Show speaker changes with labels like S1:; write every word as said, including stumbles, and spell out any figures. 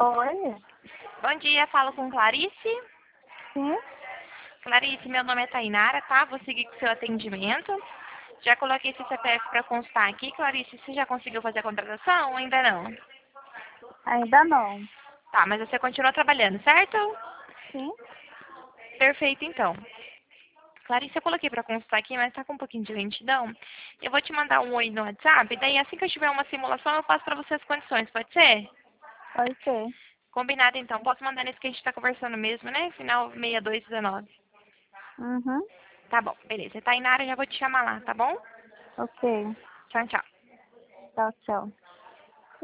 S1: Oi?
S2: Bom dia, falo com Clarice.
S1: Sim?
S2: Clarice, meu nome é Tainara, tá? Vou seguir com o seu atendimento. Já coloquei esse C P F para constar aqui. Clarice, você já conseguiu fazer a contratação ou ainda não?
S1: Ainda não.
S2: Tá, mas você continua trabalhando, certo?
S1: Sim?
S2: Perfeito, então. Clarice, eu coloquei para constar aqui, mas tá com um pouquinho de lentidão. Eu vou te mandar um oi no WhatsApp, daí assim que eu tiver uma simulação, eu passo para você as condições, pode ser?
S1: Pode ser.
S2: Combinado, então. Posso mandar nesse que a gente tá conversando mesmo, né? Final sessenta e dois dezenove.
S1: Uhum.
S2: Tá bom, beleza. Tainara, já vou te chamar lá, tá bom?
S1: Ok.
S2: Tchau, tchau.
S1: Tchau, tchau.